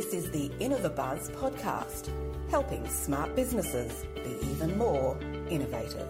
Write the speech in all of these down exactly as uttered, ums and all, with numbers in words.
This is the InnovaBuzz podcast, helping smart businesses be even more innovative.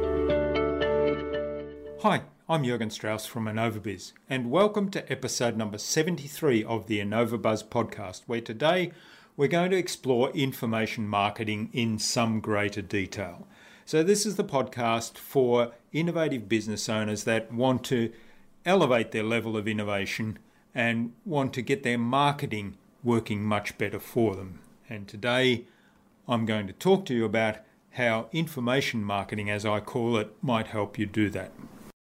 Hi, I'm Jürgen Strauss from InnovaBiz, and welcome to episode number seventy-three of the InnovaBuzz podcast, where today we're going to explore information marketing in some greater detail. So this is the podcast for innovative business owners that want to elevate their level of innovation and want to get their marketing working much better for them. And today I'm going to talk to you about how information marketing, as I call it, might help you do that.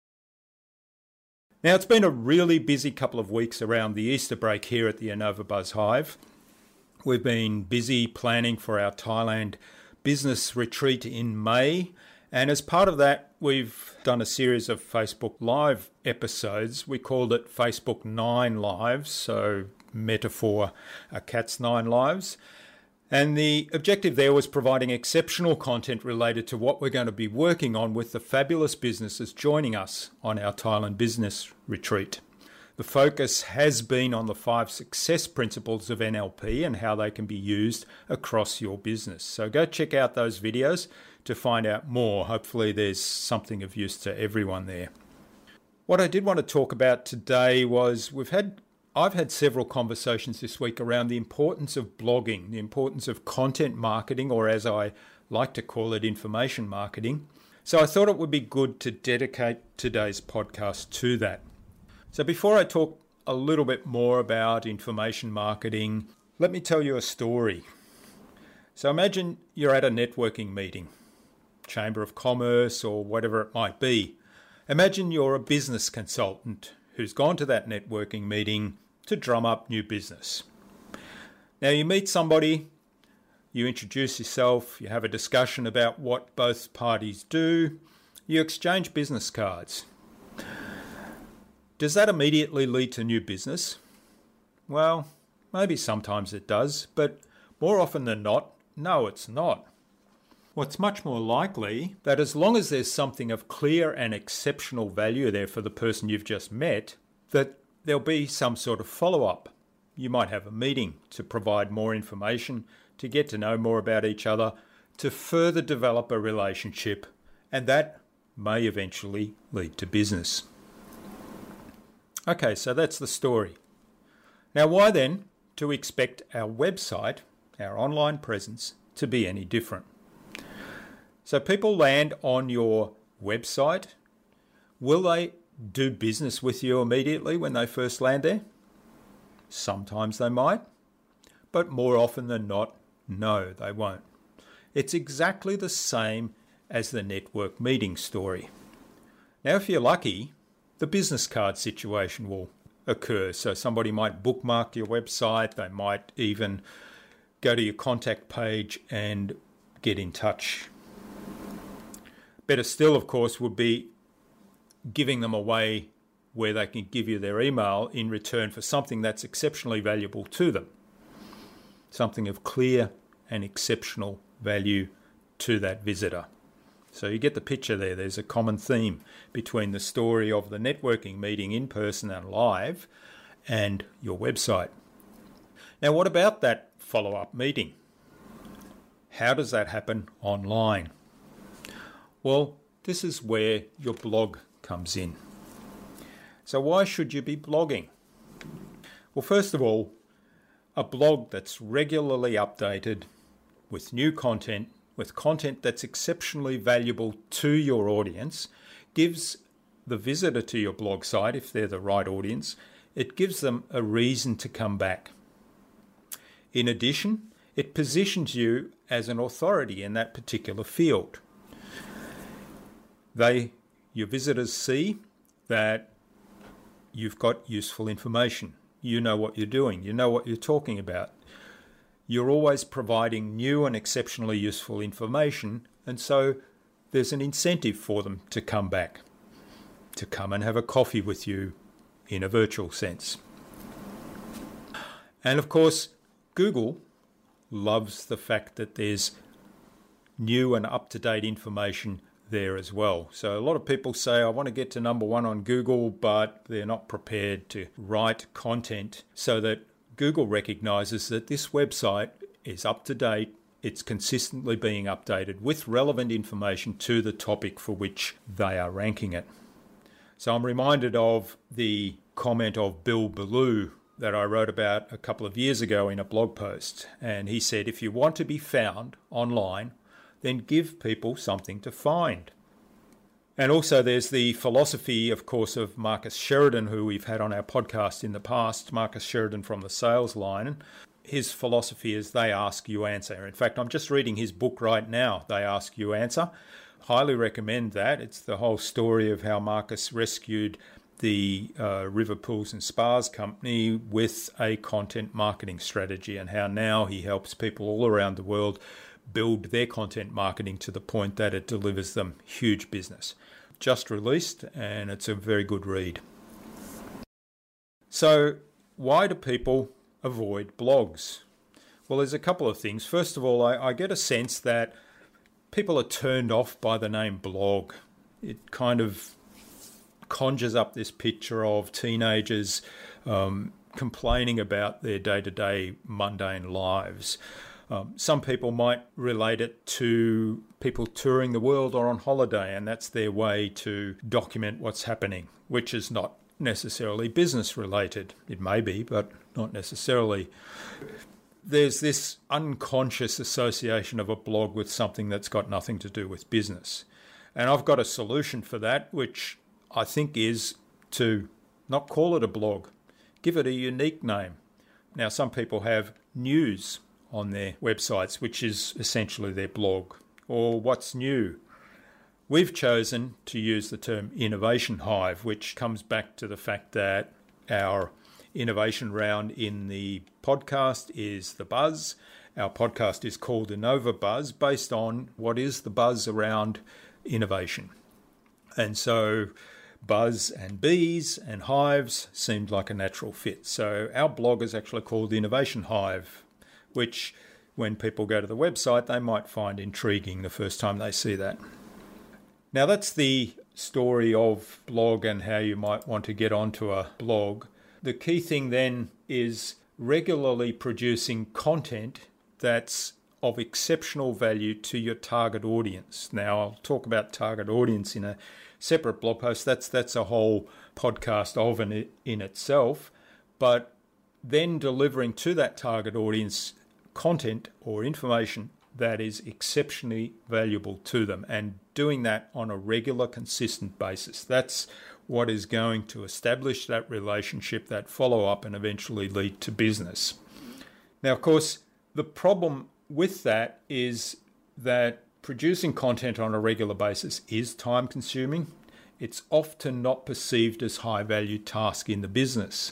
Now, it's been a really busy couple of weeks around the Easter break here at the InnovaBuzz Hive. We've been busy planning for our Thailand business retreat in May, and as part of that, we've done a series of Facebook Live episodes. We called it Facebook Nine Lives, so metaphor, a cat's nine lives. And the objective there was providing exceptional content related to what we're going to be working on with the fabulous businesses joining us on our Thailand business retreat. The focus has been on the five success principles of N L P and how they can be used across your business. So go check out those videos to find out more. Hopefully there's something of use to everyone there. What I did want to talk about today was we've had I've had several conversations this week around the importance of blogging, the importance of content marketing, or as I like to call it, information marketing. So I thought it would be good to dedicate today's podcast to that. So before I talk a little bit more about information marketing, let me tell you a story. So imagine you're at a networking meeting, Chamber of Commerce or whatever it might be. Imagine you're a business consultant who's gone to that networking meeting to drum up new business. Now you meet somebody, you introduce yourself, you have a discussion about what both parties do, you exchange business cards. Does that immediately lead to new business? Well, maybe sometimes it does, but more often than not, no, it's not. What's much more likely that as long as there's something of clear and exceptional value there for the person you've just met, that there'll be some sort of follow-up. You might have a meeting to provide more information, to get to know more about each other, to further develop a relationship, and that may eventually lead to business. Okay, so that's the story. Now, why then do we expect our website, our online presence, to be any different? So people land on your website. Will they do business with you immediately when they first land there? Sometimes they might, but more often than not, no, they won't. It's exactly the same as the network meeting story. Now, if you're lucky, the business card situation will occur. So somebody might bookmark your website, they might even go to your contact page and get in touch. Better still, of course, would be giving them away where they can give you their email in return for something that's exceptionally valuable to them. Something of clear and exceptional value to that visitor. So you get the picture there. There's a common theme between the story of the networking meeting in person and live and your website. Now, what about that follow-up meeting? How does that happen online? Well, this is where your blog comes in. So why should you be blogging? Well, first of all, a blog that's regularly updated with new content, with content that's exceptionally valuable to your audience, gives the visitor to your blog site, if they're the right audience, it gives them a reason to come back. In addition, it positions you as an authority in that particular field. They, your visitors see that you've got useful information. You know what you're doing. You know what you're talking about. You're always providing new and exceptionally useful information, and so there's an incentive for them to come back, to come and have a coffee with you in a virtual sense. And of course, Google loves the fact that there's new and up-to-date information there as well. So a lot of people say, I want to get to number one on Google, but they're not prepared to write content so that Google recognizes that this website is up to date. It's consistently being updated with relevant information to the topic for which they are ranking it. So I'm reminded of the comment of Bill Ballou that I wrote about a couple of years ago in a blog post. And he said, if you want to be found online, then give people something to find. And also there's the philosophy, of course, of Marcus Sheridan, who we've had on our podcast in the past, Marcus Sheridan from the Sales Line. His philosophy is they ask, you answer. In fact, I'm just reading his book right now, They Ask, You Answer. Highly recommend that. It's the whole story of how Marcus rescued the uh, River Pools and Spas company with a content marketing strategy, and how now he helps people all around the world build their content marketing to the point that it delivers them huge business. Just released, and it's a very good read. So why do people avoid blogs? Well, there's a couple of things. First of all, I, I get a sense that people are turned off by the name blog. It kind of conjures up this picture of teenagers um, complaining about their day-to-day mundane lives. Um, some people might relate it to people touring the world or on holiday, and that's their way to document what's happening, which is not necessarily business related. It may be, but not necessarily. There's this unconscious association of a blog with something that's got nothing to do with business. And I've got a solution for that, which I think is to not call it a blog. Give it a unique name. Now, some people have news on their websites, which is essentially their blog, or what's new. We've chosen to use the term Innovation Hive, which comes back to the fact that our innovation round in the podcast is The Buzz. Our podcast is called Innova Buzz, based on what is the buzz around innovation. And so buzz and bees and hives seemed like a natural fit. So our blog is actually called Innovation Hive, which when people go to the website, they might find intriguing the first time they see that. Now, that's the story of blog and how you might want to get onto a blog. The key thing then is regularly producing content that's of exceptional value to your target audience. Now, I'll talk about target audience in a separate blog post. That's that's a whole podcast of in, in itself. But then delivering to that target audience content or information that is exceptionally valuable to them, and doing that on a regular, consistent basis. That's what is going to establish that relationship, that follow-up, and eventually lead to business. Now, of course, the problem with that is that producing content on a regular basis is time-consuming. It's often not perceived as high-value task in the business.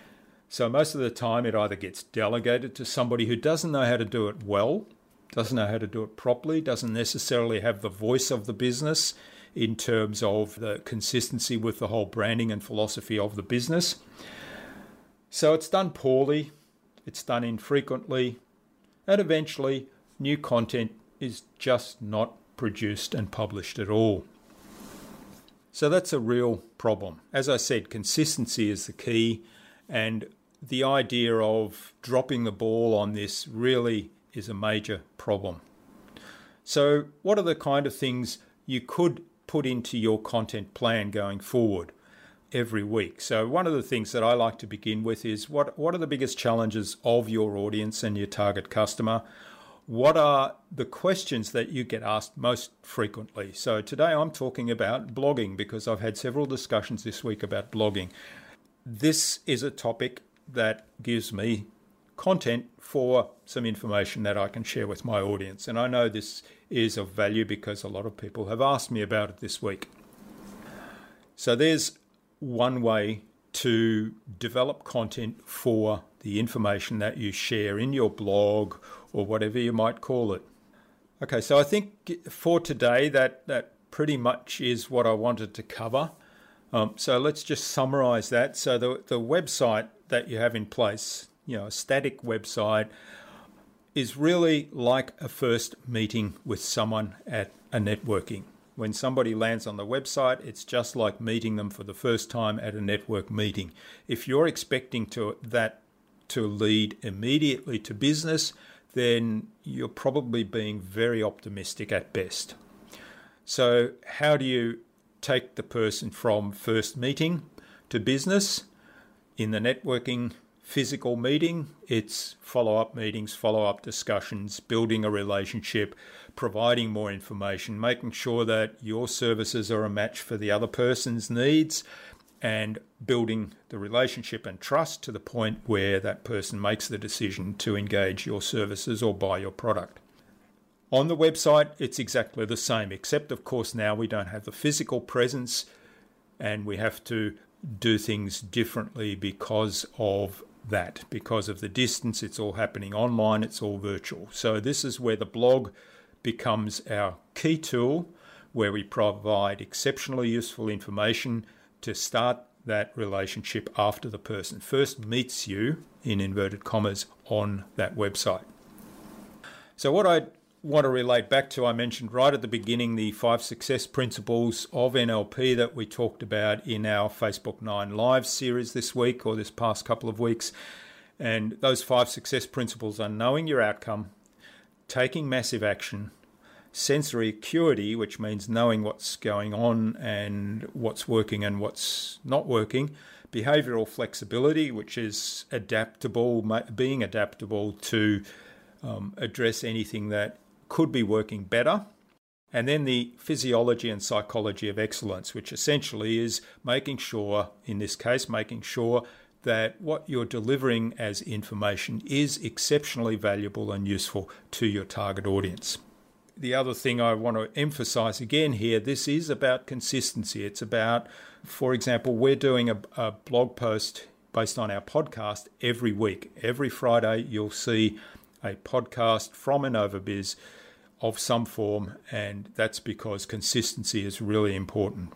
So most of the time it either gets delegated to somebody who doesn't know how to do it well, doesn't know how to do it properly, doesn't necessarily have the voice of the business in terms of the consistency with the whole branding and philosophy of the business. So it's done poorly, it's done infrequently, and eventually new content is just not produced and published at all. So that's a real problem. As I said, consistency is the key, and the idea of dropping the ball on this really is a major problem. So what are the kind of things you could put into your content plan going forward every week? So one of the things that I like to begin with is what, what are the biggest challenges of your audience and your target customer? What are the questions that you get asked most frequently? So today I'm talking about blogging because I've had several discussions this week about blogging. This is a topic that gives me content for some information that I can share with my audience. And I know this is of value because a lot of people have asked me about it this week. So there's one way to develop content for the information that you share in your blog or whatever you might call it. Okay, so I think for today that, that pretty much is what I wanted to cover. Um, so let's just summarize that. So the, the website that you have in place, you know, a static website, is really like a first meeting with someone at a networking. When somebody lands on the website, it's just like meeting them for the first time at a network meeting. If you're expecting to that to lead immediately to business, then you're probably being very optimistic at best. So how do you take the person from first meeting to business? In the networking physical meeting, it's follow-up meetings, follow-up discussions, building a relationship, providing more information, making sure that your services are a match for the other person's needs, and building the relationship and trust to the point where that person makes the decision to engage your services or buy your product. On the website, it's exactly the same, except of course now we don't have the physical presence and we have to do things differently because of that. Because of the distance, it's all happening online, it's all virtual. So this is where the blog becomes our key tool, where we provide exceptionally useful information to start that relationship after the person first meets you, in inverted commas, on that website. So what I want to relate back to, I mentioned right at the beginning the five success principles of N L P that we talked about in our Facebook nine Live series this week or this past couple of weeks. And those five success principles are knowing your outcome, taking massive action, sensory acuity, which means knowing what's going on and what's working and what's not working, behavioral flexibility, which is adaptable, being adaptable to um, address anything that could be working better, and then the physiology and psychology of excellence, which essentially is making sure, in this case, making sure that what you're delivering as information is exceptionally valuable and useful to your target audience. The other thing I want to emphasize again here, this is about consistency. It's about, for example, we're doing a, a blog post based on our podcast every week. Every Friday, you'll see a podcast from InnovaBiz of some form, and that's because consistency is really important.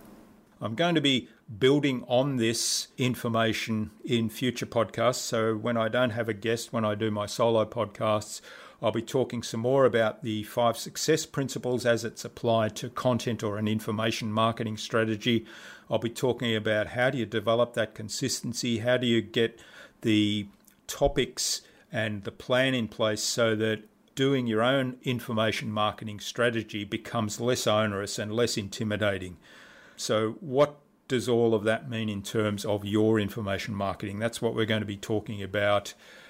I'm going to be building on this information in future podcasts. So when I don't have a guest, when I do my solo podcasts, I'll be talking some more about the five success principles as it's applied to content or an information marketing strategy. I'll be talking about how do you develop that consistency, how do you get the topics and the plan in place so that doing your own information marketing strategy becomes less onerous and less intimidating. So what does all of that mean in terms of your information marketing? That's what we're going to be talking about.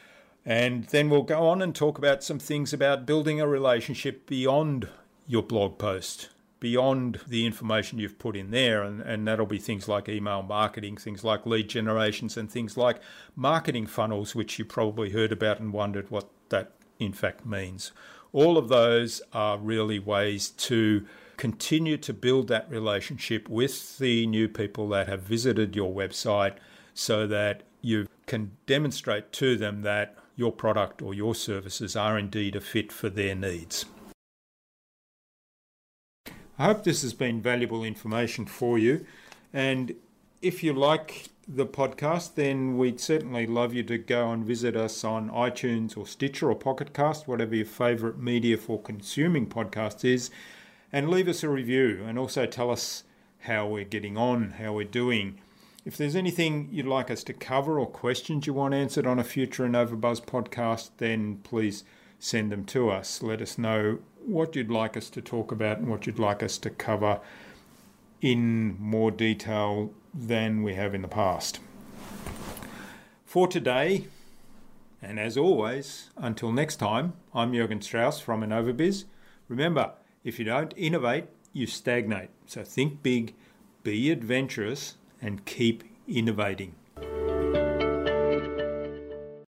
And then we'll go on and talk about some things about building a relationship beyond your blog post, beyond the information you've put in there. And, and that'll be things like email marketing, things like lead generations, and things like marketing funnels, which you probably heard about and wondered what that in fact means. All of those are really ways to continue to build that relationship with the new people that have visited your website so that you can demonstrate to them that your product or your services are indeed a fit for their needs. I hope this has been valuable information for you, and if you like the podcast, then we'd certainly love you to go and visit us on iTunes or Stitcher or Pocket Cast, whatever your favourite media for consuming podcasts is, and leave us a review and also tell us how we're getting on, how we're doing. If there's anything you'd like us to cover or questions you want answered on a future InnovaBuzz podcast, then please send them to us. Let us know what you'd like us to talk about and what you'd like us to cover in more detail than we have in the past. For today, and as always, until next time, I'm Jürgen Strauss from InnovaBiz. Remember, if you don't innovate, you stagnate. So think big, be adventurous, and keep innovating.